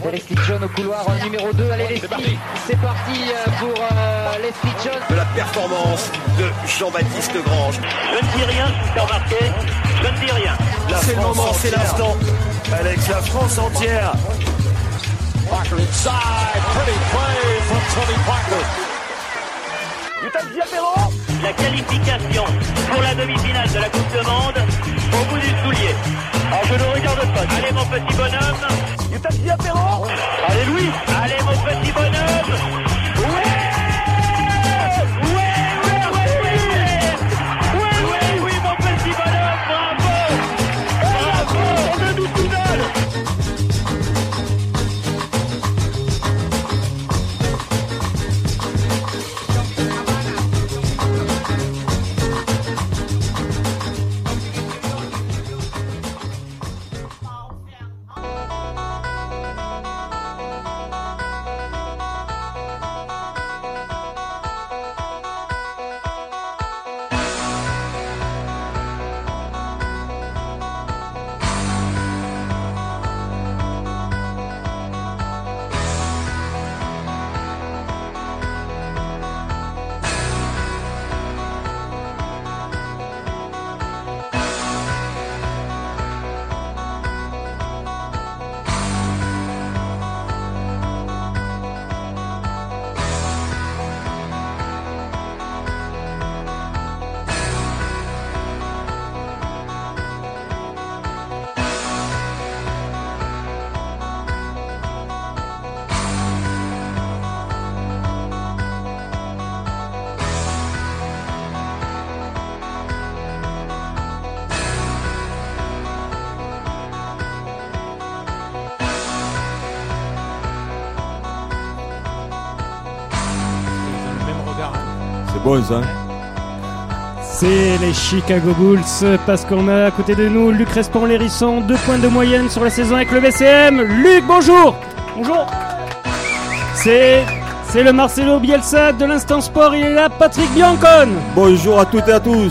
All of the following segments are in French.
Et Leslie John au couloir numéro 2. Allez Leslie, c'est parti pour Leslie John. De la performance de Jean-Baptiste Grange. Je ne dis rien, c'est remarqué. Je ne dis rien. C'est le moment, c'est l'instant. Alex, la France entière. Parker inside, pretty play from Tony Parker. La qualification pour la demi-finale de la Coupe du Monde au bout du soulier. Alors je ne regarde pas. Allez mon petit bonhomme. Allez Louis. Allez mon petit bonhomme. Oui, mon petit bonhomme. Bravo. On ne nous tout donne. C'est bon ça. C'est les Chicago Bulls parce qu'on a à côté de nous Luc Respond-Lérisson, 2 points de moyenne sur la saison avec le VCM. Luc, bonjour. Bonjour. C'est le Marcelo Bielsa de l'Instant Sport, il est là, Patrick Biancone. Bonjour à toutes et à tous.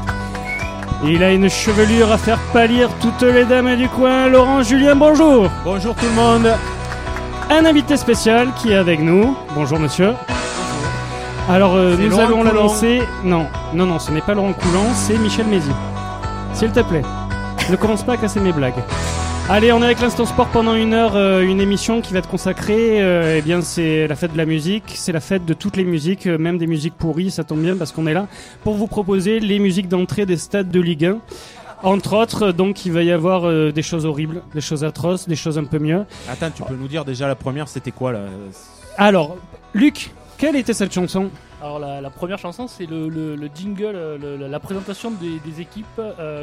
Il a une chevelure à faire pâlir toutes les dames du coin, Laurent Julien, bonjour. Bonjour tout le monde. Un invité spécial qui est avec nous. Bonjour monsieur. Alors nous Laurent allons Coulon. l'annoncer. Non, ce n'est pas Laurent Coulon, c'est Michel Mézy. S'il te plaît, ne commence pas à casser mes blagues. Allez, on est avec l'Instant Sport pendant 1 heure, une émission qui va être consacrée, eh bien c'est la fête de la musique, c'est la fête de toutes les musiques, même des musiques pourries, ça tombe bien parce qu'on est là pour vous proposer les musiques d'entrée des stades de Ligue 1. Entre autres, donc il va y avoir des choses horribles, des choses atroces, des choses un peu mieux. Attends, tu peux nous dire déjà la première, c'était quoi là? Alors, Luc, quelle était cette chanson? Alors la première chanson, c'est le jingle, la présentation des équipes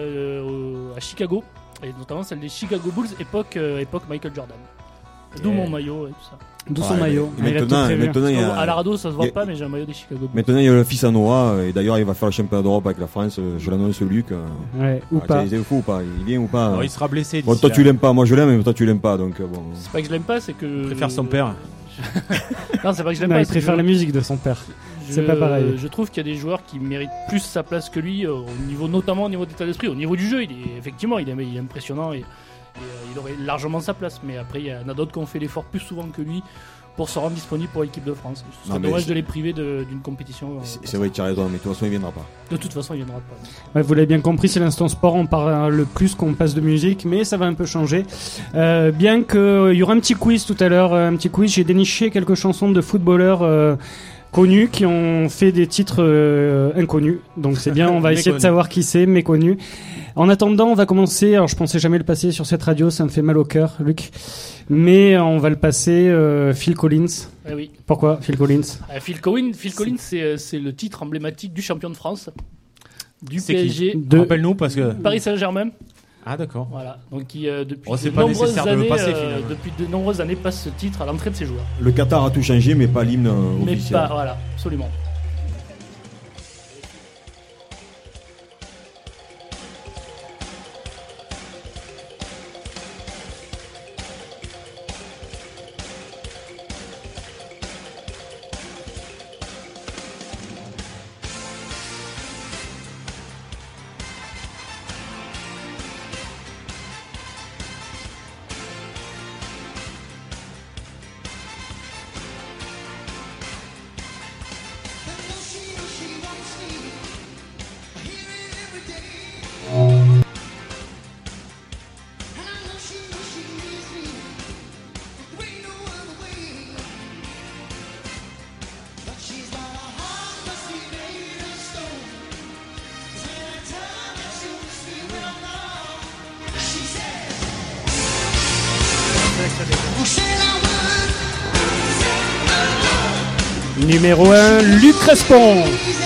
à Chicago, et notamment celle des Chicago Bulls, époque Michael Jordan. D'où mon maillot et tout ça. D'où son maillot. Et maintenant, il y a, À la radio, ça se voit pas, mais j'ai un maillot des Chicago Bulls. maintenant, il y a le fils à Noah, et d'ailleurs, il va faire le championnat d'Europe avec la France. Je l'annonce, Luc. Ouais, ou pas. C'est fou ou pas? Il vient ou pas? Alors, il sera blessé. Bon, d'ici toi, là. tu l'aimes pas. Moi, je l'aime, mais toi, tu l'aimes pas. Donc, bon. C'est pas que je l'aime pas, c'est que Il préfère son père. Non, c'est pas que je l'aime Non, pas. il c'est préfère que la musique de son père. C'est pas pareil. Je trouve qu'il y a des joueurs qui méritent plus sa place que lui, notamment au niveau d'état d'esprit, au niveau du jeu. Il est impressionnant et il aurait largement sa place. Mais après, il y en a d'autres qui ont fait l'effort plus souvent que lui pour se rendre disponible pour l'équipe de France. Ce serait dommage de les priver d'une compétition. C'est vrai, tu as raison, mais de toute façon, il viendra pas. De toute façon, il viendra pas. Ouais, vous l'avez bien compris, c'est l'Instant Sport, on parle plus qu'on passe de musique, mais ça va un peu changer. Bien qu'il y aura un petit quiz tout à l'heure, j'ai déniché quelques chansons de footballeurs connus qui ont fait des titres inconnus. Donc c'est bien, on va essayer de savoir qui c'est, méconnus. En attendant, on va commencer, alors je pensais jamais le passer sur cette radio, ça me fait mal au cœur, Luc. Mais on va le passer, Phil Collins. Eh oui. Pourquoi Phil Collins? Phil Collins, c'est le titre emblématique du champion de France, du C'est PSG, qui Rappelle-nous parce que. Paris Saint-Germain. Ah d'accord. Voilà. Donc depuis c'est de pas nombreuses nécessaire de le années, passer, finalement. depuis de nombreuses années, passe ce titre à l'entrée de ses joueurs. Le Qatar a tout changé, mais pas l'hymne Mais officiel. pas, voilà, absolument. Numéro 1, Luc Crespon.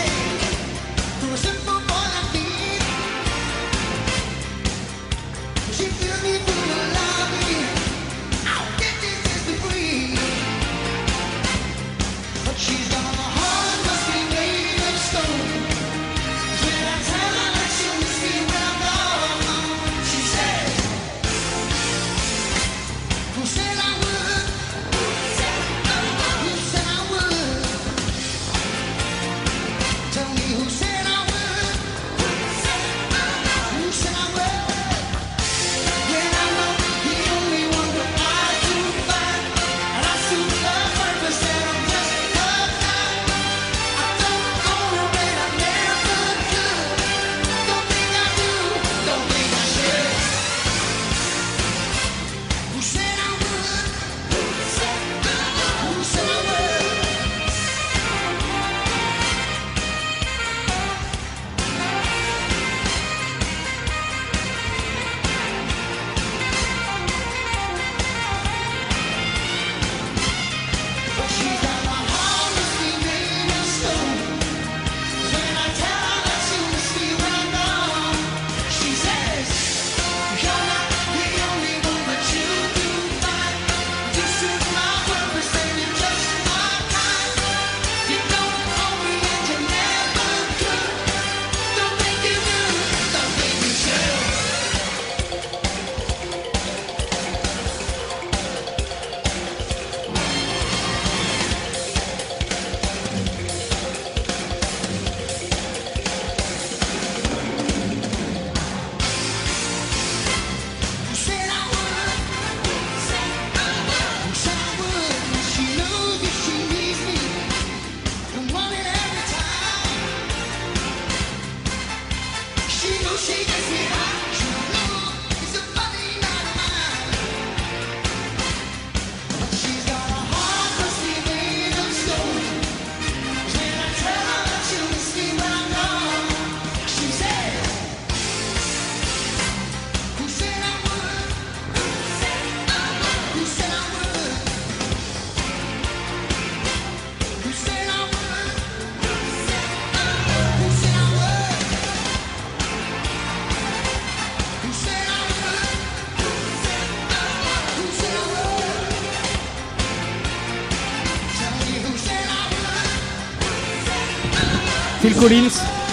Phil Collins,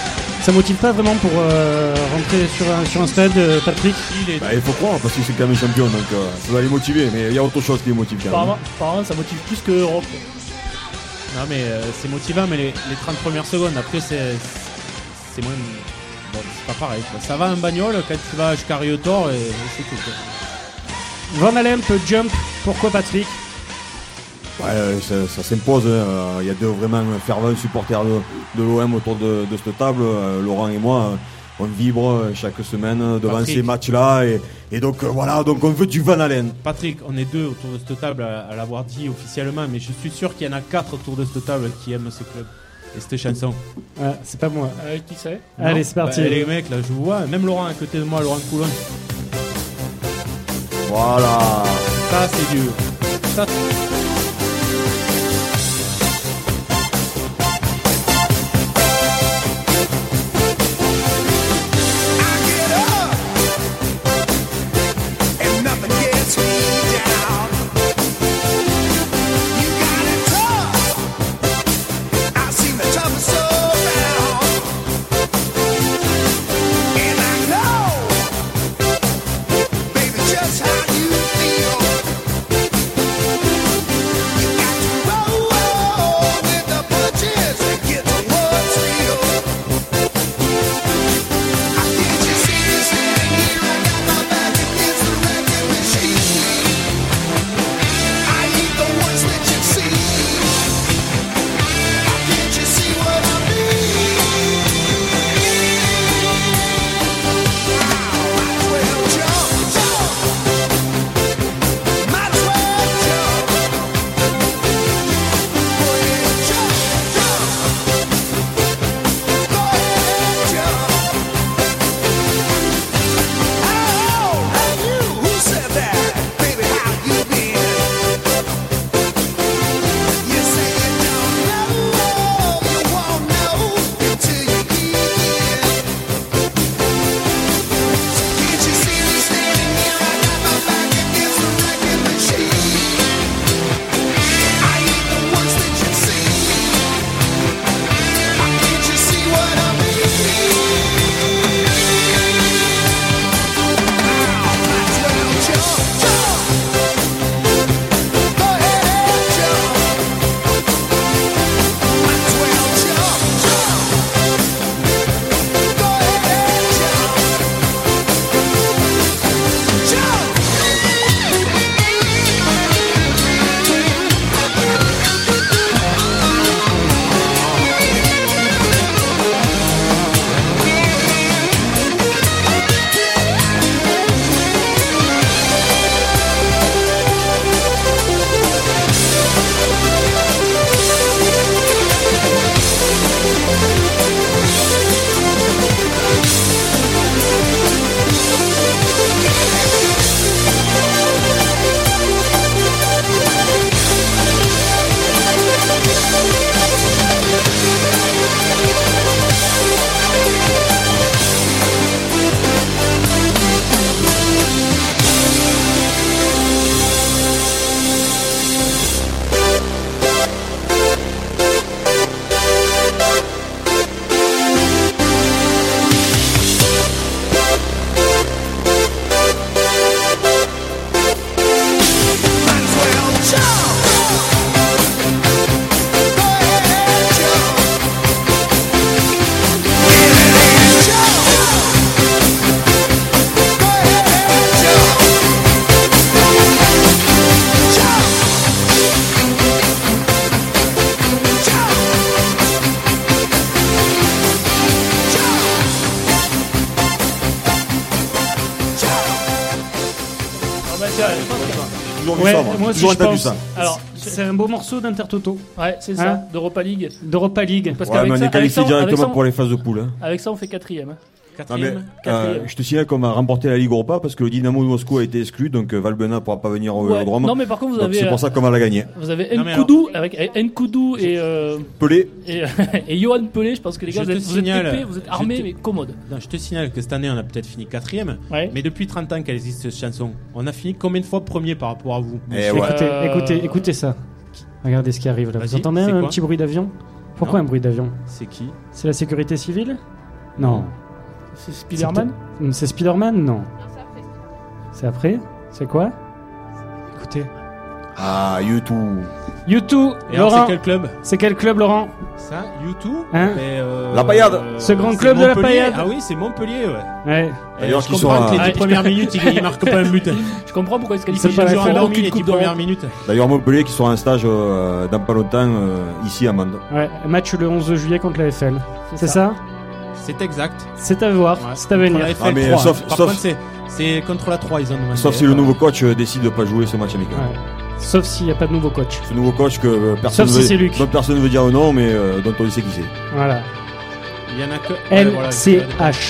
ça motive pas vraiment pour rentrer sur un stade, Patrick? Il faut croire parce que c'est quand même champion, donc ça va les motiver, mais il y a autre chose qui les motive quand même. Apparemment, ça motive plus que Europe. Non mais c'est motivant, mais les 30 premières secondes, après c'est moins... Bon, c'est pas pareil, quoi. Ça va en bagnole quand tu vas jusqu'à Riotor et c'est tout, quoi. Van Alem peut jump, pourquoi Patrick? Ouais, ça s'impose. Il y a deux vraiment fervents supporters de l'OM autour de cette table. Laurent et moi, on vibre chaque semaine devant Patrick. ces matchs-là. Et donc voilà, donc on veut du Van Halen. Patrick, on est deux autour de cette table à l'avoir dit officiellement, mais je suis sûr qu'il y en a 4 autour de cette table qui aiment ce club et cette chanson. Ah, c'est pas moi. Qui c'est? Allez, c'est parti. Les mecs, là, je vous vois. Même Laurent à côté de moi, Laurent Coulon. Voilà. Ça, c'est du... Ça, Toujours vu Ouais, ça, moi aussi toujours je entendu pense. ça. Alors, C'est un beau morceau d'Intertoto, ouais, c'est ça, Hein d'Europa League. d'Europa League. Parce Ouais, qu'avec mais on ça, est qualifié avec ça, directement pour les phases de poule. Hein. avec ça, on fait 4ème. Hein. Non, mais, Quatrième. je te signale qu'on va remporter la Ligue Europa parce que le Dynamo de Moscou a été exclu, donc Valbuena ne pourra pas venir au Ouais. Vélodrome. Non, mais par contre, vous Donc avez, c'est pour ça qu'on va la gagner. vous avez Non, mais Nkoudou, avec Nkoudou et Pelé, et Johan Pelé. Je pense que les gars, Je vous êtes, te vous êtes signale- épais, vous êtes armés, je te- mais commodes. Non, je te signale que cette année, on a peut-être fini 4ème. Ouais. Mais depuis 30 ans qu'elle existe cette chanson, on a fini combien de fois premier par rapport à vous Eh monsieur ouais. Écoutez ça. Regardez ce qui arrive là. Vous Vas-y, entendez c'est un quoi petit bruit d'avion? Pourquoi Non. un bruit d'avion? C'est qui? C'est la sécurité civile? Non. C'est Spider-Man. C'est Spider-Man? Non. C'est après? C'est quoi? Écoutez. ah, YouTube. U2, Et alors, Laurent. c'est quel club? C'est quel club, Laurent? Ça, U2 Hein La Paillade. Ce grand c'est club de la Montpellier. Paillade. Ah oui, c'est Montpellier, ouais. Ouais. D'ailleurs, Je qui comprends sont que les à- 10 premières minutes, il marque pas un but. Je comprends pourquoi ils se C'est qualifient. pas la Ils ont fin. endormi Aucune les 10 coupe d'Europe. premières minutes. D'ailleurs, Montpellier qui sera en stage dans pas longtemps ici à Mende. Ouais. Match le 11 juillet contre la FL. C'est ça? C'est exact. C'est à voir. Ouais. C'est à Contre venir. la FL Ah, mais 3. sauf- Par sauf- contre, c'est contre la 3, ils ont demandé. Sauf si le nouveau coach décide de pas jouer ce match amical. Ouais. Sauf s'il n'y a pas de nouveau coach. Ce nouveau coach que personne Sauf si veut, c'est Luc. dont personne ne veut dire non, mais dont on sait qui c'est. Voilà. Il y en a que. Ouais, voilà, LCH.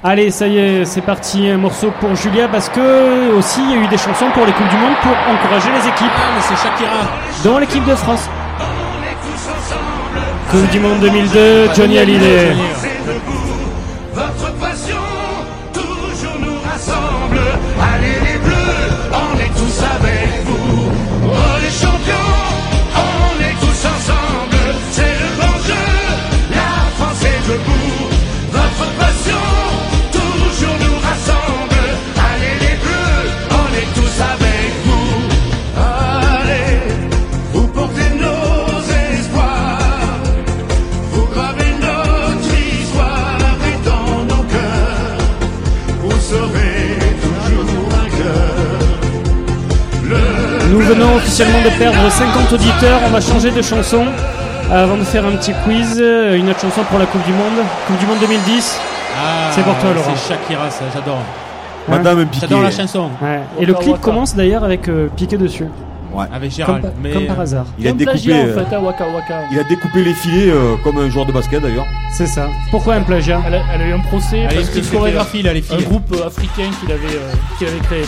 Allez, ça y est, c'est parti, un morceau pour Julia parce que aussi il y a eu des chansons pour les Coupes du Monde pour encourager les équipes. Ah, mais c'est Shakira. Dont l'équipe de France. Coupe du Monde 2002, Johnny Hallyday. Votre passion toujours nous rassemble. Allez les Bleus, on est tous avec vous. Oh les champions, on est tous ensemble. C'est le bon jeu, la France est debout. Votre passion toujours nous rassemble. Allez les Bleus, on est tous avec vous. Allez, vous portez nos espoirs. Vous gravez notre histoire et dans nos cœurs, vous serez toujours vainqueurs. Nous venons officiellement de perdre 50 auditeurs, on va changer de chanson avant de faire un petit quiz, une autre chanson pour la Coupe du Monde 2010. Ah, c'est pour toi, Laurent. C'est Shakira, ça, j'adore. Madame Piqué. J'adore la chanson. Ouais. Et le clip commence d'ailleurs avec Piqué dessus. Ouais. Avec Gérald. Comme par hasard. Il a Comme découpé. plagiat, en fait, à Waka Waka. Il a découpé les filets comme un joueur de basket d'ailleurs. C'est ça. Pourquoi un plagiat? Elle a eu un procès Elle a parce une que petite c'était chorégraphie, là, les filles. un groupe africain qu'il avait créé.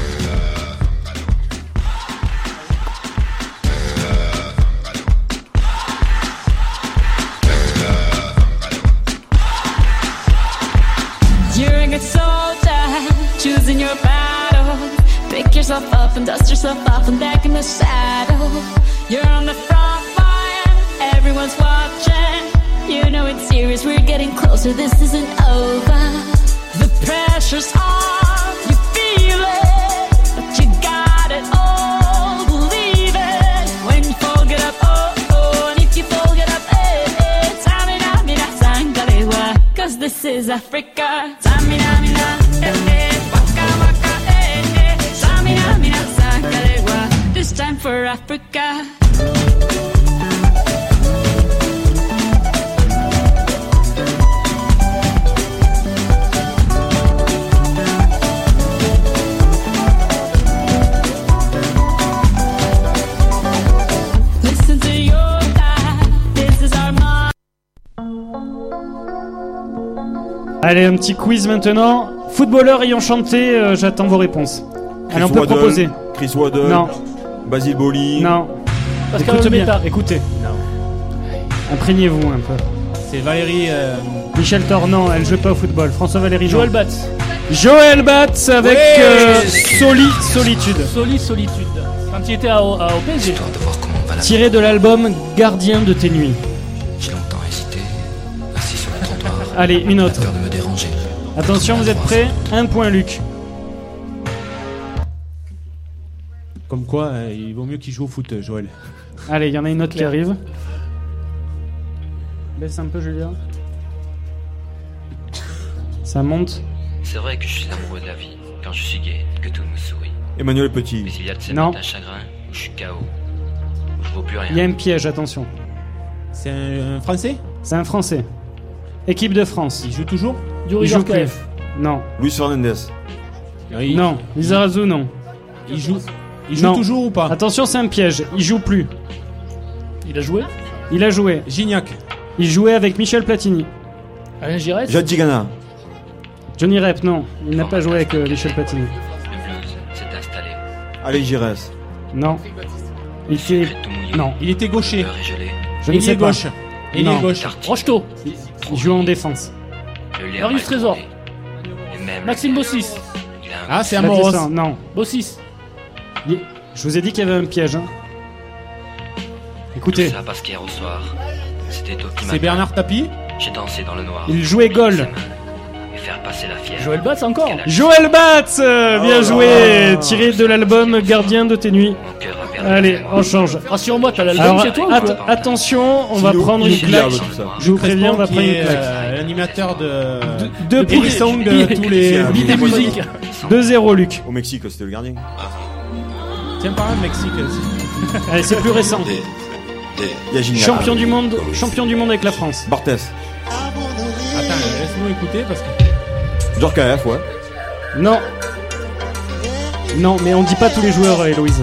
You're a good soldier, choosing your battle. Pick yourself up and dust yourself off and back in the saddle. You're on the front line, everyone's watching. You know it's serious, we're getting closer, this isn't over. The pressure's on, you feel it, but you got it all, believe it. When you fall, get up, oh, oh, and if you fall, get up, eh, eh. Tamina, mina, sangalewa, 'cause this is Africa. Tamina, mina, eh, eh, waka, waka, eh, eh. Tamina, mina, sangalewa, this time for Africa. Listen to your God, this is our mom. Allez, un petit quiz maintenant. Footballeur ayant chanté, j'attends vos réponses. Allez, on peut Waddle, proposer. Chris Waddle. Non. Basile Boli. Non. Pascal Écoute bien, Olmeta. écoutez. Non. Imprégnez-vous un peu. C'est Valérie. Michel Thor, non, elle joue pas au football. François Valéry, non. Joël Batz. Joël Batz avec Solitude. Solitude. Quand il était au PSG. Tiré de l'album Gardien de tes nuits. J'ai longtemps hésité, assis sur le trottoir. Allez, une autre. Peur de me déranger. Attention, vous êtes prêts? Un point, Luc. Comme quoi, il vaut mieux qu'il joue au foot, Joël. Allez, il y en a une autre qui arrive. Baisse un peu, Julien. Ça monte. C'est vrai que je suis amoureux de la vie. Quand je suis gay, que tout me sourit. Emmanuel Petit. Mais il y a de ces Non. matins chagrin où je suis KO. Où je vaux plus rien. Il y a un piège, attention. C'est un Français? C'est un Français. Équipe de France. Il joue toujours? Il joue plus. Non. Luis Fernandez. Non. Lizarazu, non. Il joue Non. toujours ou pas? Attention, c'est un piège. Il joue plus. Il a joué. Il a joué. Gignac. Il jouait avec Michel Platini. Alain Giresse. Jad Tigana. Johnny Rep, non. Il n'a pas joué avec Michel Platini. Le blues s'est installé. Allez, Giresse. Non. Il fait... Tout mouillé. Non. Il était gaucher. Peur et gelé. Je ne sais Ailier pas. gauche. Ailier Non. gauche. Rocheteau. Il joue en défense. Le lait Marius mal Trésor. tourné. Et même Maxime le- Bossis. Il a un Ah, c'est Baptiste, Amoros. non. Bossis. Je vous ai dit qu'il y avait un piège. Hein. Tout Écoutez, ça parce qu'hier au soir, c'était au petit C'est matin. Bernard Tapie. J'ai dansé dans le noir. il jouait Plier ses goal. mains Et faire passer la fièvre. Joël Batz encore. Qu'elle a- Joël Batz, bien Oh joué. là. Tiré de l'album Gardien de tes nuits. Mon cœur a perdu Allez, la mémoire. on change. Rassure-moi, t'as l'album Alors, chez toi ou quoi attention, on va Silo- prendre une inoubliable, claque. tout ça. Je vous préviens, on va qui prendre une est claque. l'animateur De Billy Song de tous les. C'est un Beat et musique. 2-0, Luc. Au Mexique, c'était le gardien. Tiens, par là, Mexique. Allez, c'est plus récent. Il y a Gignac. Champion du monde avec la France. Barthez. Attends, laisse-nous écouter parce que. Djorkaeff, ouais. Non. Non, mais on dit pas tous les joueurs, Héloïse.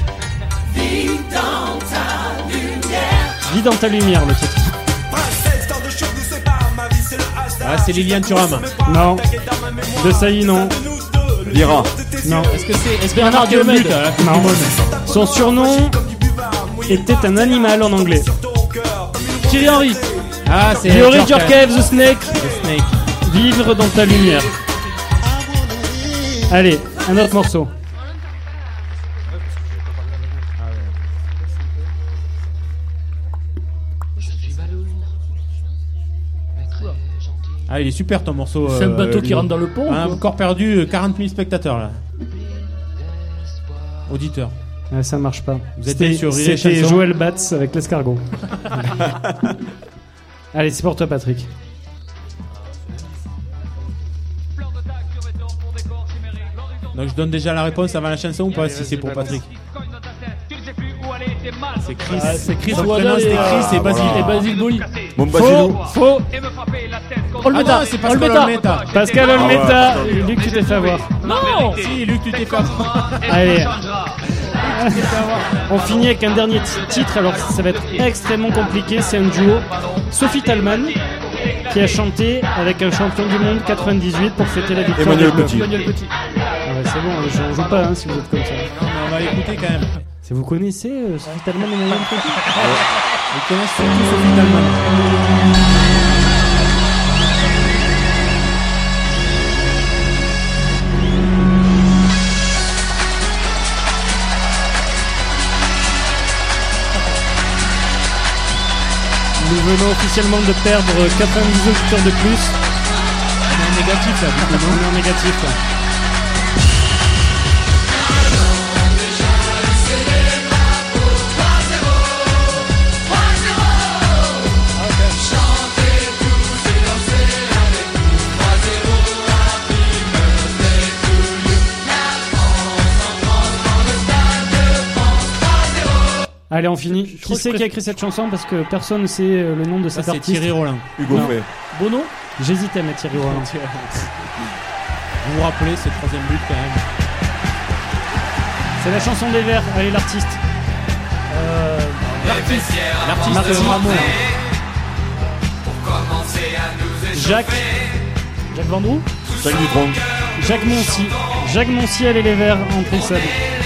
Vis dans ta lumière, le titre. Ah, c'est Liliane Thuram. Non. De Sailly, non. Vira. Non. Est-ce que c'est Bernard Diomède. Non. Son surnom était un animal en anglais. Thierry Henry. Ah, c'est Yuri Djorkaeff, The Snake. The Snake. Vivre dans ta lumière. Allez, un autre morceau. Ah, il est super ton morceau. C'est un bateau qui lui. rentre dans le pont. Ah, ou quoi encore perdu 40 000 spectateurs là. Auditeurs. Ça marche pas. Vous êtes allé sur Rire et C'était Chanson. Joël Batz avec l'escargot. Allez, c'est pour toi, Patrick. Donc je donne déjà la réponse avant la chanson ou pas si c'est pour Patrick. C'est Chris. Ah, c'est Chris Son Waddle prénom, c'était et, Chris et Basile. et Basile Boli. Mon Basilou. Faux. Olmeta. Ah, c'est Pascal Olmeta. Pascal Olmeta. Luc, tu t'es fait avoir. Non. Si, Luc, tu t'es fait avoir. Allez. On finit avec un dernier titre, alors ça va être extrêmement compliqué, c'est un duo. Sophie Talman qui a chanté avec un champion du monde 98 pour fêter la victoire. Emmanuel des Bleus. Petit. Emmanuel Petit. Ah ouais, c'est bon, je joue pas si vous êtes comme ça. Non, mais on va l'écouter quand même. Si vous connaissez Sophie Talman et Emmanuel Petit. Ils connaissent surtout Sophie Talman. Nous venons officiellement de perdre 90 auditeurs de plus. On est en négatif là, du coup, non? On est en négatif là. Allez, on finit. Qui c'est qui a écrit cette chanson parce que personne ne sait le nom de Ça, cet c'est artiste. Thierry Rollin. Hugo Non. Frey. Bono. J'hésitais à mettre Thierry Rollin. Vous vous rappelez, c'est le troisième but quand même. C'est la chanson des Verts. Allez, l'artiste. L'artiste Ramon. Jacques Vendroux. Jacques Dutronc. Jacques Moncy. Jacques Moncy, allez les Verts en pré-sub.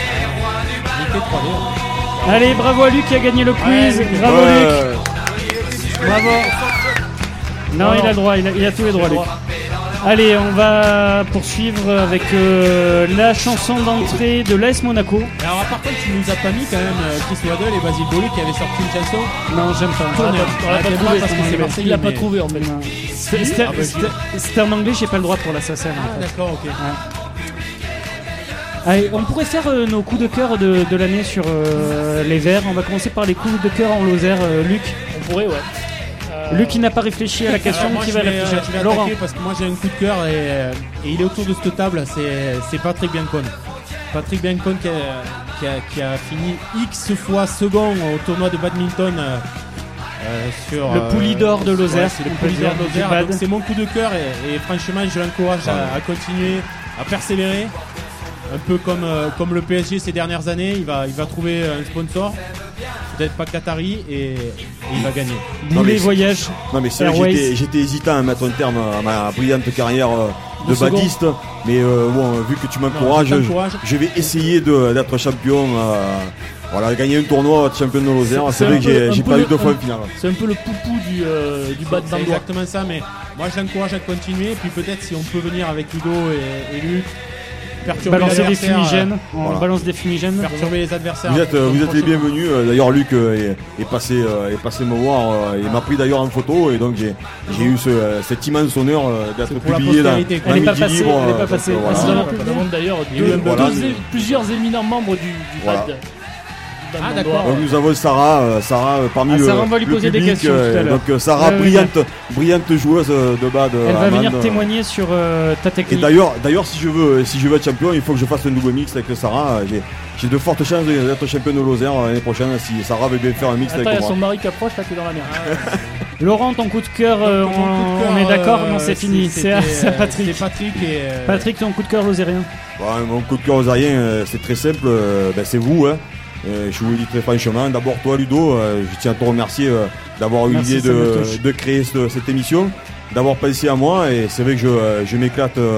Allez, bravo à Luc qui a gagné le quiz. Bravo Luc. Bravo. Non, il a le droit, il a tous les droits Luc. Allez, on va poursuivre avec la chanson d'entrée de l'AS Monaco. Alors par contre, tu nous as pas mis quand même Chris Waddle et Basile Boli qui avaient sorti une chanson. Non, j'aime pas. On l'a pas trouvé parce que c'est Marseille. Il l'a pas mais- trouvé en fait. C'était en anglais, j'ai pas le droit pour la SACEM. Ah d'accord, ok. Allez, on pourrait faire nos coups de cœur de l'année sur les Verts. On va commencer par les coups de cœur en Lozère. Luc. On pourrait, ouais. Luc qui n'a pas réfléchi à la question, Alors, moi, qui je va vais réfléchir. Laurent. Parce que moi j'ai un coup de cœur et il est autour de cette table, c'est Patrick Biancon. Patrick Biancon qui a fini X fois second au tournoi de badminton sur Le Pouilly d'or de Lozère. ouais, c'est le on peut Pouilly d'or dire, de du Lozère. bad. Donc c'est mon coup de cœur et franchement je l'encourage à continuer, à persévérer. Un peu comme le PSG ces dernières années, il va trouver un sponsor, peut-être pas Qatari, et il va gagner. Boulet voyage. Non mais c'est vrai que Airways. j'étais hésitant à mettre un terme à ma brillante carrière de second. badiste, mais bon, vu que tu m'encourages, Non, je t'encourage. je vais essayer d'être champion. Voilà, gagner un tournoi de champion de Lozère. C'est vrai que j'ai pas eu deux fois en finale. C'est un peu le poupou du bad C'est d'Andois. exactement ça, mais moi je l'encourage à continuer, puis peut-être si on peut venir avec Ludo et Luc, perturber Balancer des l'adversaire, fumigènes. On voilà. balance des fumigènes. perturber les adversaires. Vous êtes les bienvenus. D'ailleurs, Luc est passé me voir. Il m'a pris d'ailleurs en photo et donc j'ai eu cet immense honneur d'être C'est pour la publié dans postérité, quoi. Elle est Midi pas passée, Libre. elle est pas donc, passée. voilà. Ah, Dans la demande d'ailleurs Il y a eu un voilà. plusieurs éminents membres du Voilà. bad. Ah, d'accord. Donc nous avons Sarah parmi le Sarah, on va lui le poser des public, questions tout à l'heure. donc Sarah, Ouais, ouais, brillante joueuse de bad. Elle va venir Amande. témoigner sur ta Et technique. d'ailleurs, si je veux être champion, il faut que je fasse un double mix avec Sarah. J'ai de fortes chances d'être champion de Lozère l'année prochaine si Sarah veut bien faire un mix Attends, il y avec a son moi. mari qui approche là, t'es dans la merde. Laurent, ton coup de cœur, on est d'accord? Non, c'est fini. C'est à Patrick. C'est Patrick et. Patrick, ton coup de cœur lozérien. Ouais, mon coup de cœur aux Ariens, c'est très simple. C'est vous. Hein. Je vous le dis très franchement. D'abord toi, Ludo, je tiens à te remercier d'avoir eu Merci, l'idée ça me touche. de créer cette émission, d'avoir pensé à moi. Et c'est vrai que je m'éclate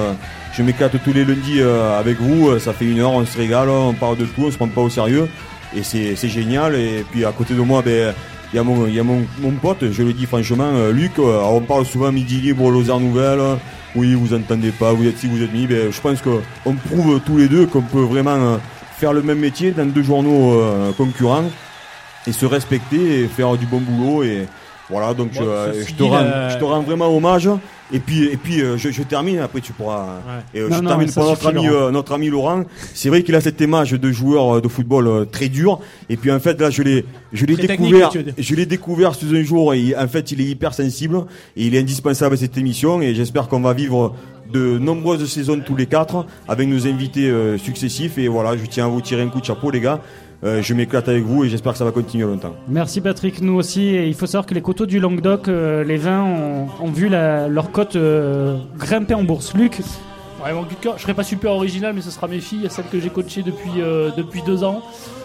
je m'éclate tous les lundis avec vous. Ça fait 1 heure, on se régale, on parle de tout, on se prend pas au sérieux. Et c'est génial. Et puis à côté de moi, il y a mon pote, je le dis franchement, Luc. On parle souvent Midi Libre, Lausanne Nouvelle. Oui, vous entendez pas, vous êtes ci, vous êtes mi. Je pense qu'on prouve tous les deux qu'on peut vraiment faire le même métier dans 2 journaux concurrents et se respecter et faire du bon boulot. Et voilà, donc je te rends vraiment hommage. Et puis je termine, après tu pourras. Ouais. Je termine pour notre ami Laurent. C'est vrai qu'il a cette image de joueur de football très dur. Et puis en fait là, je l'ai découvert sous un jour. Et en fait, il est hyper sensible et il est indispensable à cette émission. Et j'espère qu'on va vivre de nombreuses saisons tous les 4 avec nos invités successifs. Et voilà, je tiens à vous tirer un coup de chapeau, les gars. Je m'éclate avec vous et j'espère que ça va continuer longtemps. Merci Patrick, nous aussi. Et il faut savoir que les coteaux du Languedoc, les vins ont vu leur cote grimper en bourse. Luc, ouais, mon coup de cœur, je serai pas super original, mais ce sera mes filles, celles que j'ai coachées depuis 2 ans,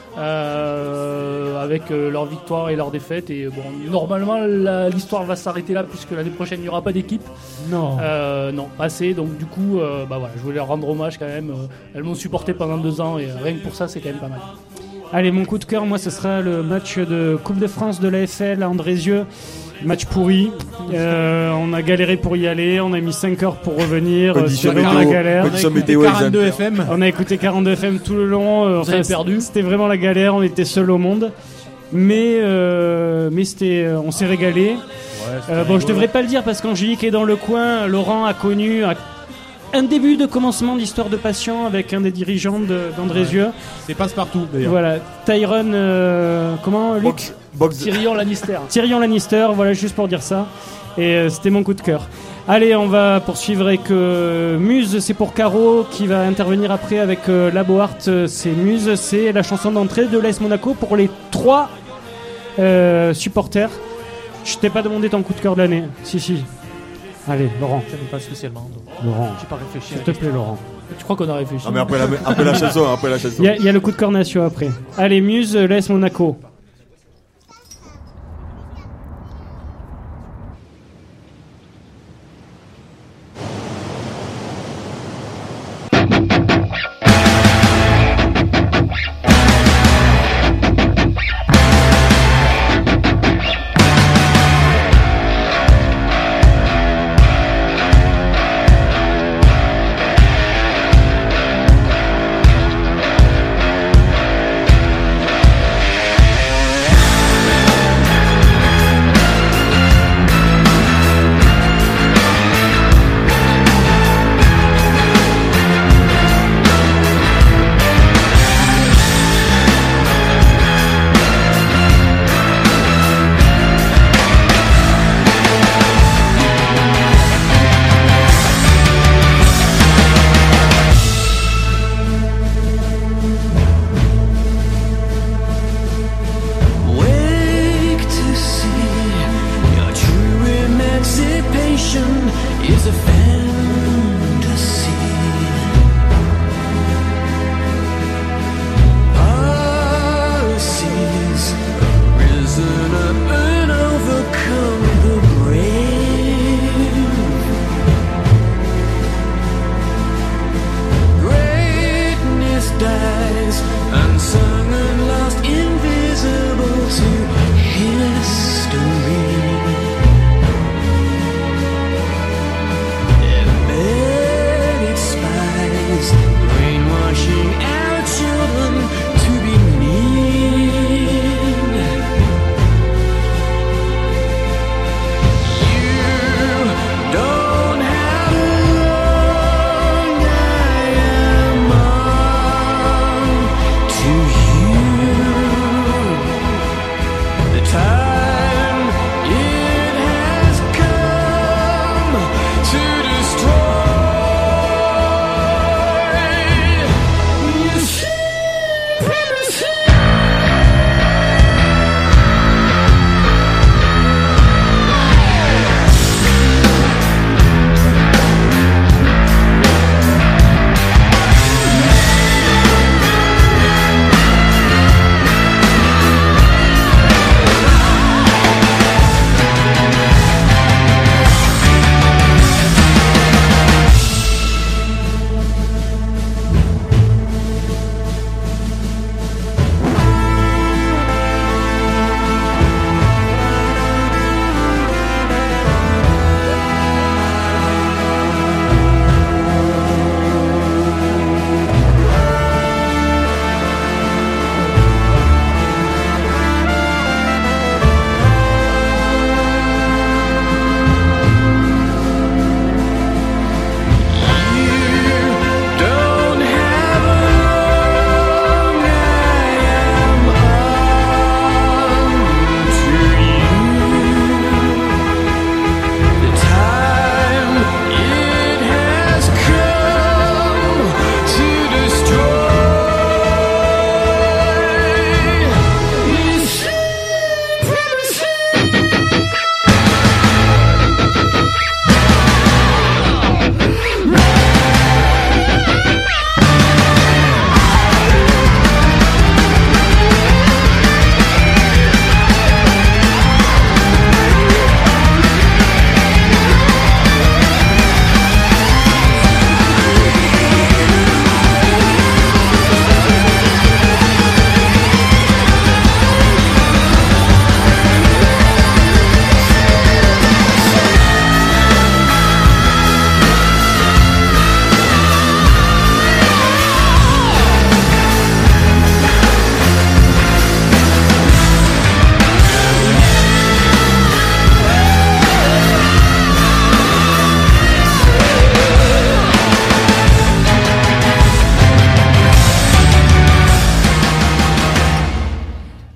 avec leur victoire et leur défaite. Et bon, normalement l'histoire va s'arrêter là puisque l'année prochaine il n'y aura pas d'équipe. Non, pas assez. Donc du coup, voilà, je voulais leur rendre hommage quand même. Elles m'ont supporté pendant 2 ans et rien que pour ça, c'est quand même pas mal. Allez, mon coup de cœur, moi, ce sera le match de Coupe de France de l'AFL à Andrézieux. Match pourri. On a galéré pour y aller. On a mis 5 heures pour revenir. Condition météo, la galère. Condition météo 42 FM. On a écouté 42 FM tout le long. Vous avez perdu. C'était vraiment la galère. On était seuls au monde. Mais c'était, on s'est régalé. Ouais, bon, je devrais pas le dire parce qu'Angélique est dans le coin. Laurent a connu un début de commencement d'histoire de passion avec un des dirigeants d'Andrézieux. Ouais. C'est passe-partout d'ailleurs. Voilà, Tyron, comment Luc Tyrion Lannister. Tyrion Lannister, voilà, juste pour dire ça. Et c'était mon coup de cœur. Allez, on va poursuivre avec Muse, c'est pour Caro qui va intervenir après avec Laboart. C'est Muse, c'est la chanson d'entrée de l'AS Monaco pour les 3 supporters. Je t'ai pas demandé ton coup de cœur de l'année. Si. Allez, Laurent. Je n'ai pas spécialement. Donc. Laurent. J'ai pas réfléchi. S'il te plaît, Laurent. Tu crois qu'on a réfléchi? Ah, mais après la chanson, Il y a le coup de cœur national après. Allez, Muse, l'AS Monaco.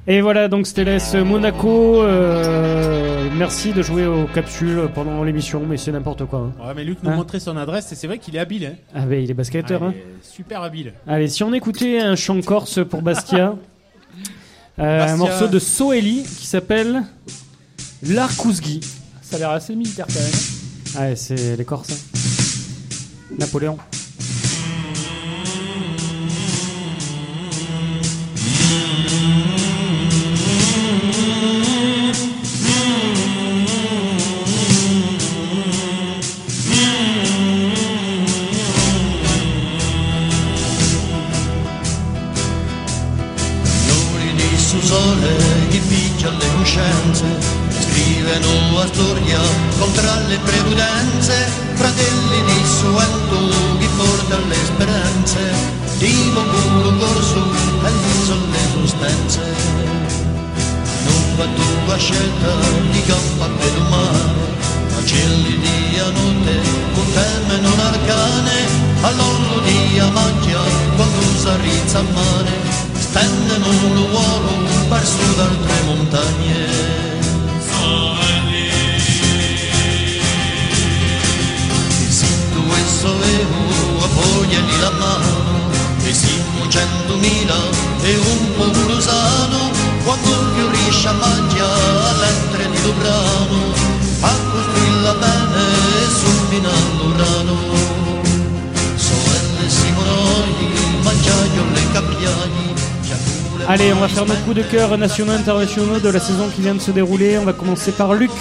Et voilà, donc Stélès Monaco, merci de jouer aux capsules pendant l'émission, mais c'est n'importe quoi. Hein. Ouais, mais Luc nous montrait son adresse et c'est vrai qu'il est habile. Hein. Ah ben il est basketteur. Il est super habile. Allez, si on écoutait un chant corse pour Bastia, un morceau de Soeli qui s'appelle L'Arkouzgi. Ça a l'air assez militaire quand même. Ah ouais, c'est les Corses. Hein. Napoléon. Sole che picchia le coscienze, scrivono la storia contro le previdenze, fratelli di suento che porta le speranze, tipo puro corso e sono le sostanze. Non va tu a scelta di campo per umano, ma cieli di notte con teme non arcane, all'orlo di macchia quando s'arrizza a mare. Stendono l'uomo per su d'altre montagne. E se tu e solevo appoggiali la mano, e siamo 100.000 e un po' brusano, quando fiorisce a maglia all'entre di Dobrano, a costruirla bene sul finale rano. Soelle Simonoi, mangiaio le cappiani. Allez, on va faire nos coups de cœur nationaux internationaux de la saison qui vient de se dérouler. On va commencer par Luc.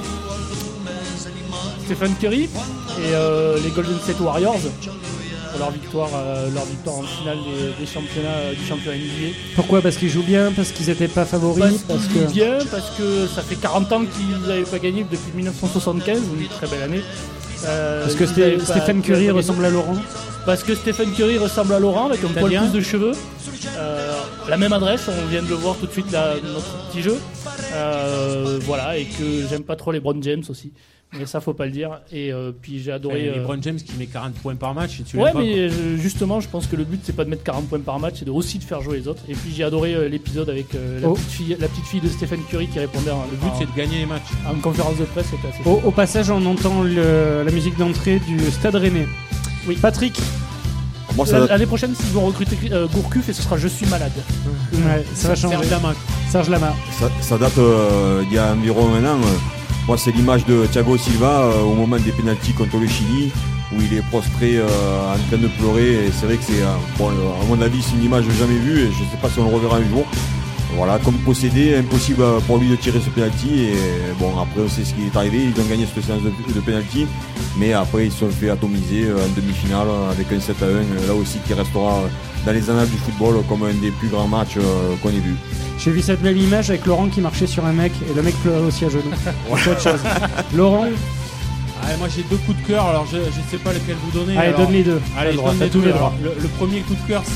Stephen Curry et les Golden State Warriors pour leur victoire en finale des championnats du championnat NBA. Pourquoi ? Parce qu'ils jouent bien, parce qu'ils n'étaient pas favoris, parce qu'ils jouent bien, parce que ça fait 40 ans qu'ils n'avaient pas gagné depuis 1975, une très belle année. Parce que Stephen Curry ressemble à Laurent. Parce que Stephen Curry ressemble à Laurent avec un poil plus de cheveux. La même adresse, on vient de le voir tout de suite là, notre petit jeu. Voilà, et que j'aime pas trop LeBron James aussi. Mais ça, faut pas le dire. Et puis j'ai adoré. LeBron James qui met 40 points par match. Et tu ouais, l'aimes pas, mais justement, je pense que le but c'est pas de mettre 40 points par match, c'est aussi de faire jouer les autres. Et puis j'ai adoré l'épisode avec la petite fille de Stephen Curry qui répondait. Le but c'est de gagner les matchs. En conférence de presse, c'était assez. Au passage, on entend la musique d'entrée du Stade Rennais. Oui. Patrick. Moi, l'année prochaine, s'ils vont recruter Gourcuff, et ce sera Je suis malade. Ouais, ça va changer. Serge Lama. Ça date d'il y a environ un an. Moi, c'est l'image de Thiago Silva au moment des pénaltys contre le Chili, où il est prostré en train de pleurer. Et c'est vrai que c'est, à mon avis, c'est une image jamais vue. Et je ne sais pas si on le reverra un jour. Voilà, comme possédé, impossible pour lui de tirer ce penalty. Et bon, après, on sait ce qui est arrivé. Ils ont gagné cette séance de penalty. Mais après, ils se sont fait atomiser en demi-finale avec un 7-1. Là aussi, qui restera dans les annales du football comme un des plus grands matchs qu'on ait vu. J'ai vu cette belle image avec Laurent qui marchait sur un mec et le mec pleurait aussi à genoux. C'est autre chose. Laurent. Moi j'ai deux coups de cœur, alors je ne sais pas lequel vous donner. Allez, donne les deux. Allez, je donne les deux. Alors, le premier coup de cœur,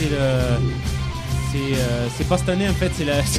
c'est pas cette année en fait,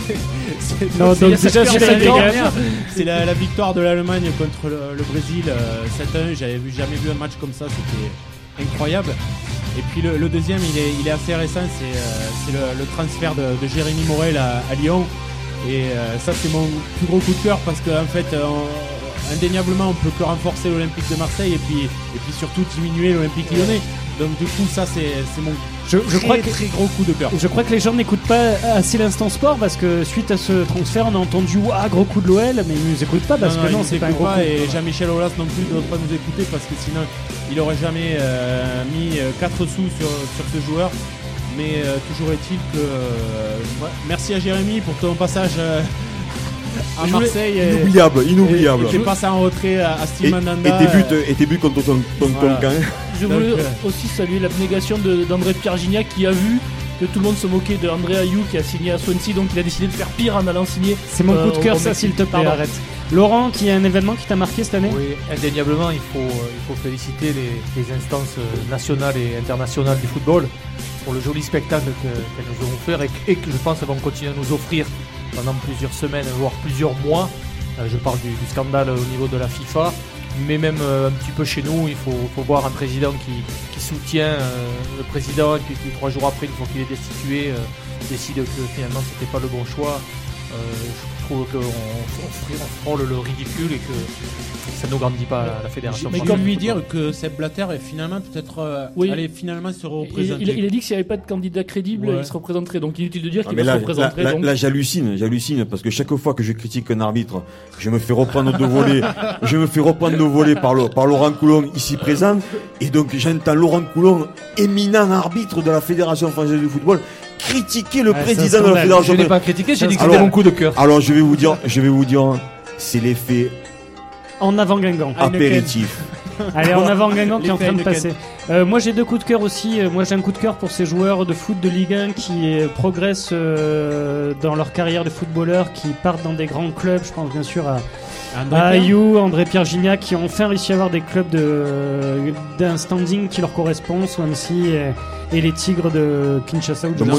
c'est la victoire de l'Allemagne contre le Brésil 7-1. J'avais jamais vu un match comme ça, c'était incroyable. Et puis le deuxième, il est assez récent, c'est le transfert de Jérémy Morel à Lyon. Et ça c'est mon plus gros coup de cœur parce qu'en fait indéniablement on peut que renforcer l'Olympique de Marseille et puis surtout diminuer l'Olympique lyonnais. Donc du coup ça c'est mon très gros coup de cœur. Je crois que les gens n'écoutent pas assez l'Instant Sport parce que suite à ce transfert on a entendu gros coup de l'OL, mais ils nous écoutent pas parce que non c'est pas un gros coup. Et Jean-Michel Aulas non plus ne doit pas nous écouter parce que sinon il aurait jamais mis 4 sous sur ce joueur. Mais toujours est-il que merci à Jérémy pour ton passage à Marseille. Inoubliable. Et passe en retrait à Steve Mandanda. Et tes buts contre ton camp. Je voulais aussi saluer l'abnégation d'André Pierre Gignac qui a vu que tout le monde se moquait de André Ayou qui a signé à Swansea, donc il a décidé de faire pire en allant signer. C'est mon coup de cœur ça, s'il te plaît, arrête. Laurent, qui a un événement qui t'a marqué cette année ? Oui, indéniablement, il faut féliciter les instances nationales et internationales du football pour le joli spectacle qu'elles nous ont offert et que je pense qu'elles vont continuer à nous offrir pendant plusieurs semaines, voire plusieurs mois. Je parle du scandale au niveau de la FIFA, mais même un petit peu chez nous, il faut voir un président qui soutient le président et puis 3 jours après, une fois qu'il est destitué, décide que finalement c'était pas le bon choix. Je trouve qu'on frôle le ridicule et que ça ne grandit pas la fédération. Mais comme lui dire que Sepp Blatter est finalement peut-être allez finalement se représenter. Il a dit que s'il n'y avait pas de candidat crédible, il se représenterait. Donc inutile de dire qu'il va se représenter. Là, j'hallucine parce que chaque fois que je critique un arbitre, je me fais reprendre de volée par Laurent Coulon ici présent, et donc j'entends Laurent Coulon, éminent arbitre de la Fédération française de football, critiquer le président de la Fédération. Je n'ai pas critiqué, j'ai dit que c'était mon coup de cœur. Alors je vais vous dire, c'est l'effet en avant Guingamp. Apéritif. Allez, en avant Guingamp qui est en train de passer. Moi j'ai deux coups de cœur aussi. Moi j'ai un coup de cœur pour ces joueurs de foot de Ligue 1 qui progressent dans leur carrière de footballeur, qui partent dans des grands clubs. Je pense bien sûr à Ayou, André-Pierre Gignac, qui ont enfin réussi à avoir des clubs d'un standing qui leur correspond, Swansea et les Tigres de Kinshasa ou de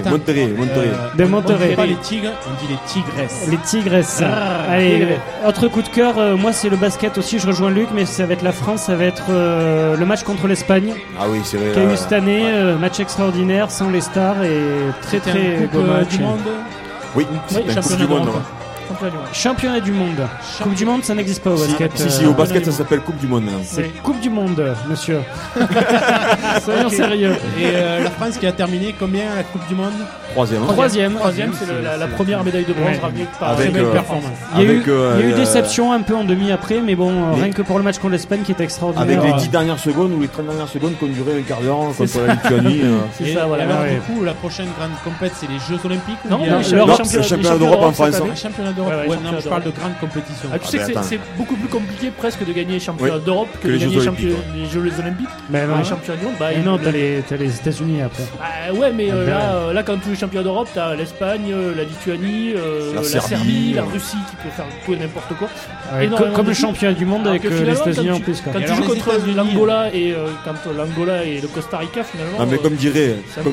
Monterrey. Pas les Tigres, on dit les Tigresses. Les Tigresses. Allez, autre coup de cœur, moi c'est le basket aussi, je rejoins Luc, mais ça va être la France, ça va être le match contre l'Espagne. Ah oui, c'est vrai. Qu'il y a eu cette année, match extraordinaire, sans les stars et très beau match. Du monde. Oui, championnat du monde. Championnat du monde. Coupe du monde, ça n'existe pas au basket. Si, au basket, ça s'appelle Coupe du monde maintenant. C'est Coupe du monde, monsieur. Soyons sérieux. Et la France qui a terminé combien la Coupe du monde? Troisième, c'est la première médaille de bronze ramenée par avec belle performance. Il y a eu déception un peu en demi après, mais bon, rien que pour le match contre l'Espagne qui est extraordinaire. Avec les 10 dernières secondes ou les 30 dernières secondes qui ont duré un quart d'heure contre la Lituanie. C'est ça, voilà. Alors, du coup, la prochaine grande compétition, c'est les Jeux Olympiques? Non, c'est le championnat d'Europe en France. Championnat d'Europe. Non, je parle de grande compétition. Tu sais que c'est beaucoup plus compliqué presque de gagner les championnats d'Europe que de gagner les Jeux Olympiques. Mais les championnats du monde. Non, t'as les États-Unis après. Ouais, mais là, quand tu es championnat d'Europe, t'as l'Espagne, la Lituanie, la Serbie, la Russie qui peut faire tout et n'importe quoi. Comme le championnat du monde avec les États-Unis en plus. Quand tu joues contre l'Angola et le Costa Rica, finalement. Mais comme dirait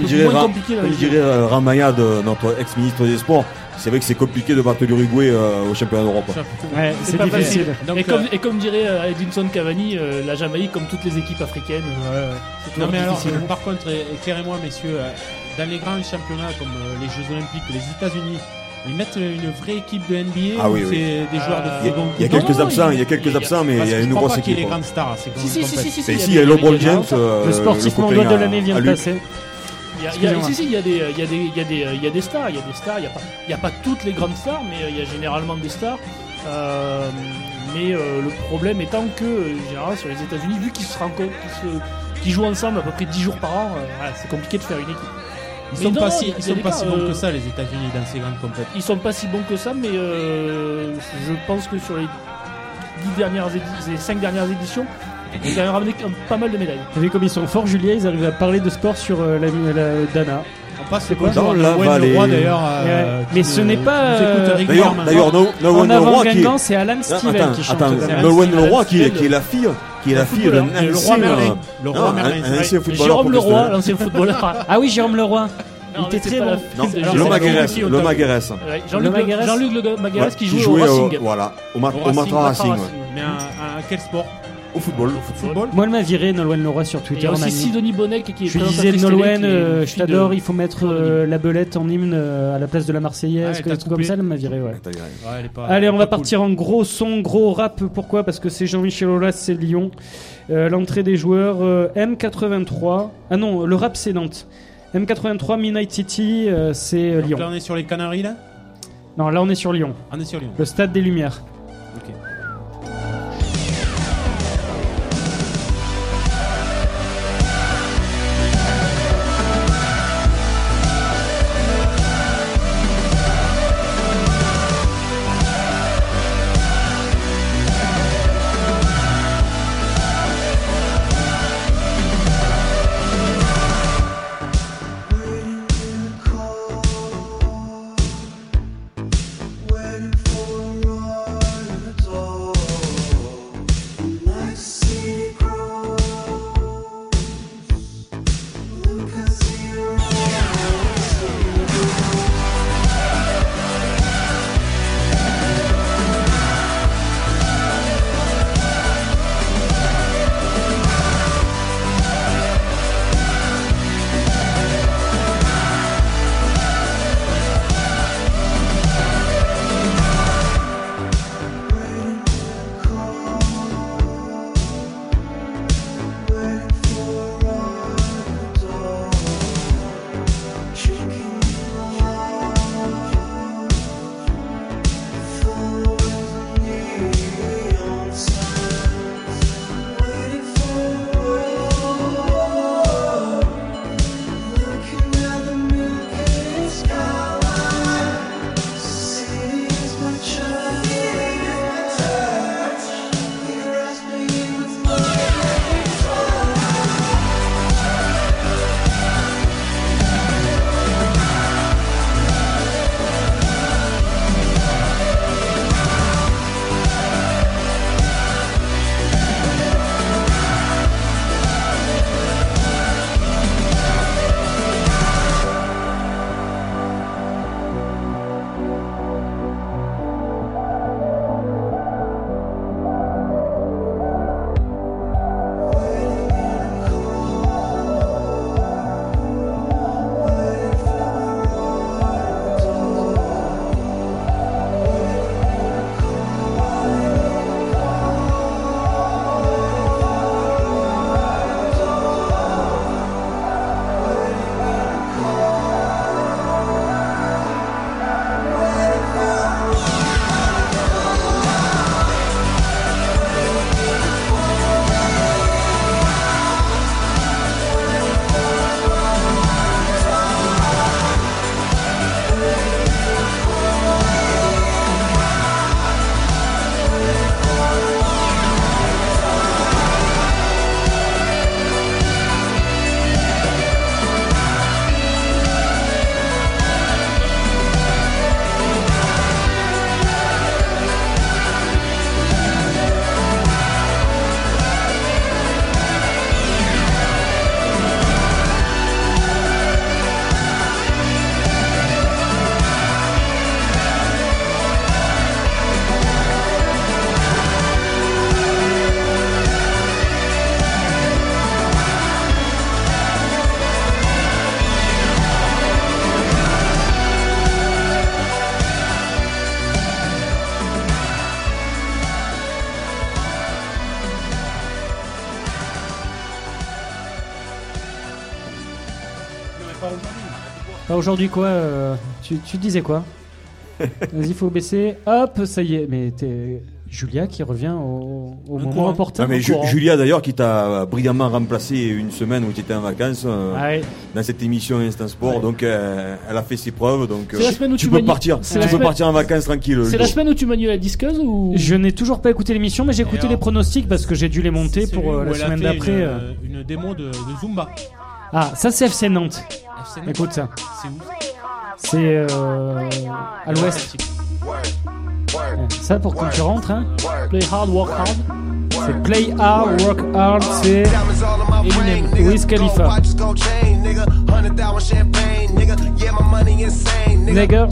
Ramayad, notre ex-ministre des Sports, c'est vrai que c'est compliqué de battre l'Uruguay au championnat d'Europe. Ouais, c'est difficile. Et comme dirait Edinson Cavani, la Jamaïque, comme toutes les équipes africaines. Non mais alors, par contre, éclairez-moi messieurs, dans les grands championnats comme les Jeux Olympiques, les États-Unis, ils mettent une vraie équipe de NBA ou c'est des joueurs de football? Il y a quelques absents, mais il y a une grosse équipe. Il y a les grandes stars. Si, il y a LeBron James. Le sportif mondial de l'année vient de passer. Il y a des stars, il n'y a pas toutes les grandes stars, mais il y a généralement des stars. Mais le problème étant que, généralement, sur les États-Unis, vu qu'ils jouent ensemble à peu près 10 jours par an, c'est compliqué de faire une équipe. Ils sont pas si bons que ça, les États-Unis, dans ces grandes compétitions. Ils sont pas si bons que ça, mais je pense que sur les 5 dernières éditions, ils ont ramené pas mal de médailles. Vous savez comme ils sont forts, Julien, ils arrivent à parler de sport sur la Dana. On passe c'est quoi dans la vallée. Leroy d'ailleurs. Mais ce n'est pas. D'ailleurs, Nolwenn Leroy qui est. C'est Alan Stivel qui chante. Nolwenn Leroy qui est la fille. Qui est la fille d'un ancien footballeur. Jérôme Leroy, l'ancien footballeur. Ah oui, Jérôme Leroy. Il était très bon. Le Maguérès. Jean-Luc Le Maguérès qui jouait au Racing. Voilà, au Matra Racing. Mais à quel sport? Au football. Moi, elle m'a viré Nolwenn Leroy sur Twitter. Il y a aussi Sidonie Bonnec qui est je disais Nolwenn, je t'adore, il faut mettre la belette en hymne à la place de la Marseillaise, comme ça, elle m'a viré. Ouais. Allez, on va partir en gros son, gros rap. Pourquoi? Parce que c'est Jean-Michel Aulas, c'est Lyon. L'entrée des joueurs M83. Ah non, le rap c'est Nantes. M83 Midnight City, c'est Lyon. Là, on est sur les Canaries là? Non, là on est sur Lyon. On est sur Lyon. Le Stade des Lumières. Ok. Waiting for a ride. Alors aujourd'hui quoi tu disais quoi? Vas-y, faut baisser. Hop, ça y est. Mais t'es Julia qui revient au moment opportun. Ah, mais Julia d'ailleurs qui t'a brillamment remplacé une semaine où tu étais en vacances dans cette émission Instant Sport. Donc elle a fait ses preuves. Donc tu peux partir en vacances tranquille. C'est la semaine où tu manies la disqueuse ou? Je n'ai toujours pas écouté l'émission, mais j'ai écouté les pronostics parce que j'ai dû les monter pour la semaine d'après. Une démo de Zumba. Ah, ça c'est FC Nantes. Écoute ça. C'est où? C'est à l'ouest. Ça pour quand tu rentres, hein. Play hard, work hard. C'est Play hard, work hard, c'est Eminem, Wiz Khalifa. Nigga.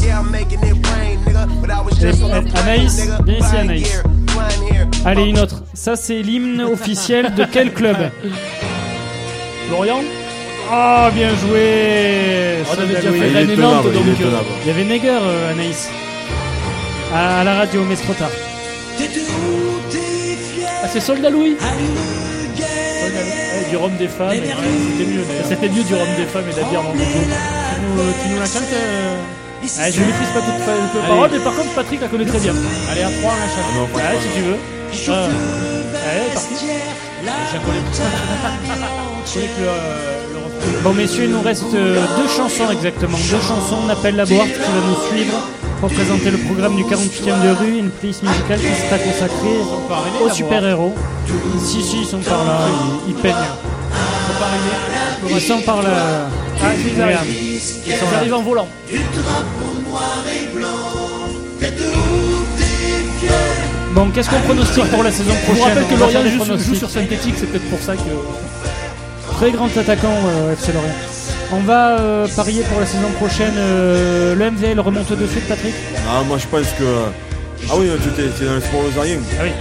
Anaïs, viens ici Anaïs. Allez, une autre. Ça c'est l'hymne officiel de quel club? Lorient. Oh, bien joué. On avait déjà fait Rennes et Nantes, donc il y avait Neger, Anaïs. À la radio, mais c'est trop tard. Ah, c'est Soldat Louis. Du rhum des femmes. C'était mieux du rhum des femmes et d'habiller dans le dos. Tu nous la chantes Je ne maîtrise pas toutes les paroles, mais par contre Patrick la connaît très bien. Allez, à 3 on la chante. Si tu veux. Allez, parti. Bon messieurs, il nous reste 2 chansons exactement. 2 chansons, on appelle la boîte qui va nous suivre pour présenter le programme du 48e de rue, une playlist musicale qui sera consacrée aux super-héros. Si, ils sont par là, ils peignent. Ils sont par là. Ah, ils arrivent. Ils arrivent en volant. Bon, qu'est-ce qu'on pronostique pour la saison prochaine? Je vous rappelle que Lorient joue sur synthétique, c'est peut-être pour ça que... Très grand attaquant FC Lorient. On va parier pour la saison prochaine. Le MVL remonte de suite, Patrick? Ah, moi je pense que... Ah oui, tu es dans le sport lozérien. Ah oui.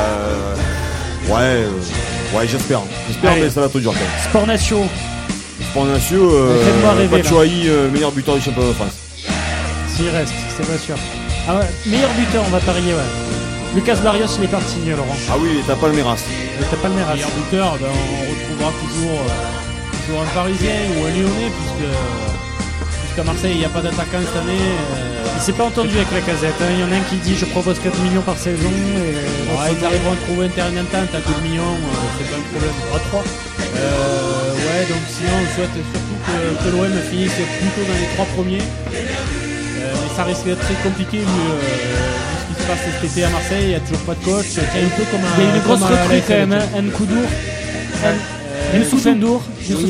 Ouais, j'espère. Mais ça va être dur quand même. Sport Natio. Sport Natio, Batshuayi, meilleur buteur du championnat de France. S'il reste, c'est pas sûr. Ah ouais, meilleur buteur, on va parier, ouais. Lucas Barrios, il est parti, Laurent. Ah oui, t'as pas le Méras. Meilleur buteur, on retrouvera toujours un Parisien ou un Lyonnais, puisqu'à Marseille, il n'y a pas d'attaquant cette année. Il s'est pas entendu avec la Casette. Il y en a un qui dit je propose 4 millions par saison. Ils arriveront à trouver un terrain d'entente à 2 millions, c'est pas un problème. À 3. Donc sinon, on souhaite surtout que l'OM finisse plutôt dans les 3 premiers. Mais ça risque d'être très compliqué vu ce qui se passe cet été à Marseille. Il n'y a toujours pas de coach. C'est un peu comme il y a une grosse recrue quand même. Nkoudour. Youssouf N'Dour.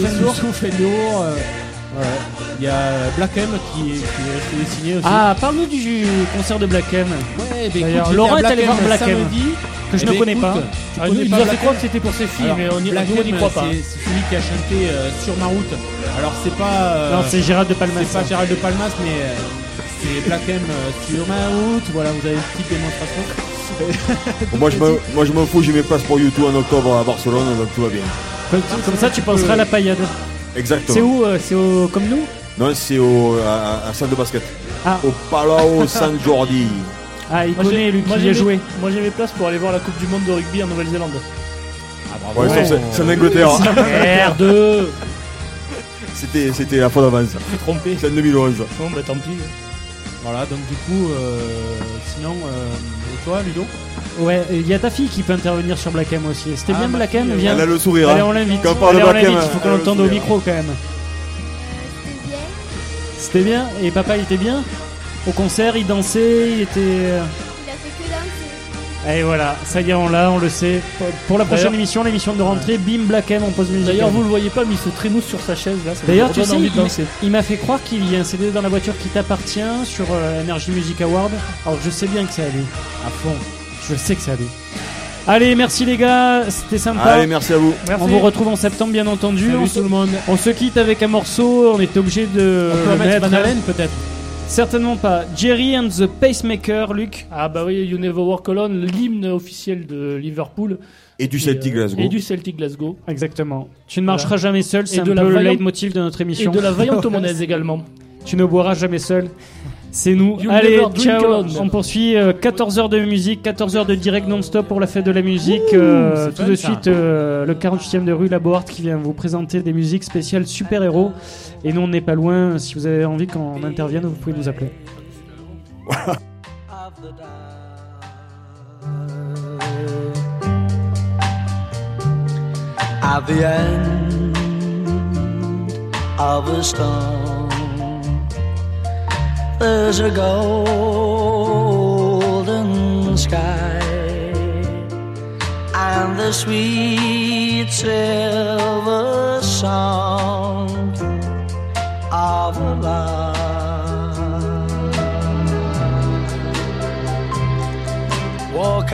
Il y a Black M qui est signé aussi. Ah, parle-nous du concert de Black M. Ouais, d'ailleurs, Laurent est allé voir Black M, que je ne connais pas. Il nous a fait croire que c'était pour ses filles, mais on n'y croit pas. C'est celui qui a chanté Sur ma route. Alors c'est pas... non, c'est Gérald de Palmas. C'est pas Gérald de Palmas, mais c'est Black M Sur ma route. Voilà, vous avez une petite démonstration. Moi je m'en fous, j'ai mes places pour YouTube en octobre à Barcelone, donc tout va bien. Comme ça, tu penseras à la paillade. Exactement. C'est où C'est au comme nous? Non, c'est à salle de basket. Ah. Au Palau San Jordi. Ah, il connaît, lui, qui y a joué. Moi j'ai mes places pour aller voir la Coupe du Monde de rugby en Nouvelle-Zélande. Ah, bravo. Ouais, c'est en Angleterre. R2. C'était la fois d'avance. Je suis trompé. C'est en 2011. Bon, bah tant pis. Voilà, donc du coup, sinon, et toi, Ludo? Ouais, il y a ta fille qui peut intervenir sur Black M aussi. C'était bien Black M, viens. Elle a le sourire. Allez, on l'invite. Quand on parle de Black M, il faut qu'on l'entende au micro quand même. C'était bien. Et papa, il était bien? Au concert, il dansait, il était... Il a fait que danser. Et voilà, ça y est, on le sait. Pour la prochaine émission, l'émission de rentrée, bim, Black M, on pose musique. D'ailleurs, vous le voyez pas, mais il se trémousse sur sa chaise là. D'ailleurs, tu sais, il m'a fait croire qu'il y a un CD dans la voiture qui t'appartient sur Energy Music Award. Alors, je sais bien que c'est à lui. À fond. Je sais que c'est à lui. Allez, merci les gars, c'était sympa. Allez, merci à vous. Merci. On vous retrouve en septembre, bien entendu. Salut tout le monde. On se quitte avec un morceau. On était obligé de. On peut mettre Van Halen peut-être. Certainement pas. Jerry and the Pacemaker, Luc. Ah bah oui, You Never Walk Alone, l'hymne officiel de Liverpool. Et du Celtic Glasgow. Et du Celtic Glasgow. Exactement. Tu ne marcheras jamais seul, c'est un peu le leitmotiv de notre émission. Et de la vaillante Monnaise également. Tu ne boiras jamais seul. C'est nous. You Allez, never drink ciao. alone. On poursuit 14 heures de musique, 14 heures de direct non-stop pour la fête de la musique. c'est Tout fun, de ça. suite, le 48e de rue Laboart qui vient vous présenter des musiques spéciales super-héros. Et nous, on n'est pas loin. Si vous avez envie qu'on intervienne, vous pouvez nous appeler. At the end of a storm, there's a golden sky and the sweet silver sound of love. Walk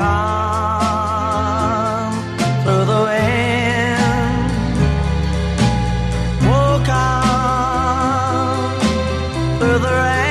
on through the wind, walk on through the rain.